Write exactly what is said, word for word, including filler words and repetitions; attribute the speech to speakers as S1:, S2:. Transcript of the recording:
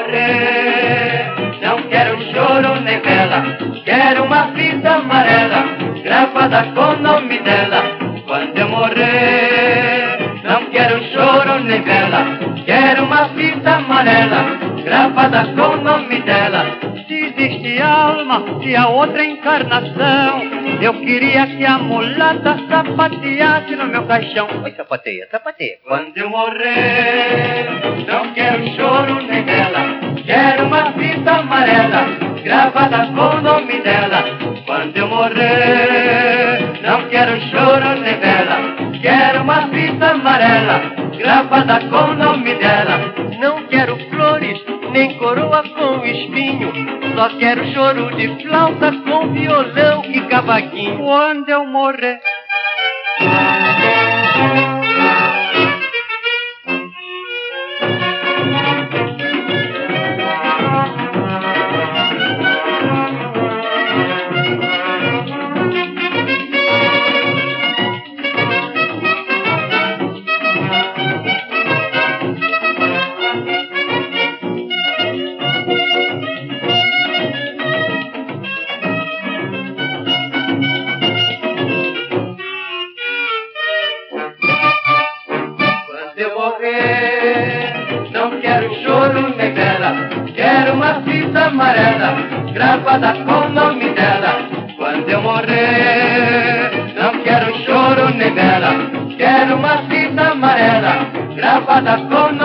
S1: morrer, não quero choro nem vela, quero uma fita amarela, gravada com o nome dela. Quando eu morrer, não quero choro nem vela, quero uma fita amarela, gravada com o nome dela. Se existe alma, se há outra encarnação, eu queria que a mulata sapateasse no meu caixão. Oi, sapateia, sapateia. Quando eu morrer, não quero choro nem vela, quero uma fita amarela, gravada com o nome dela. Quando eu morrer, não quero choro nem vela, quero uma fita amarela, gravada com o nome dela. Não quero flores, nem coroa com espinho, só quero choro de flauta com violão e cavaquinho. Quando eu morrer. Não quero choro nem vela, quero uma fita amarela, gravada com o nome dela. Quando eu morrer, não quero choro nem vela, quero uma fita amarela, gravada com o nome dela.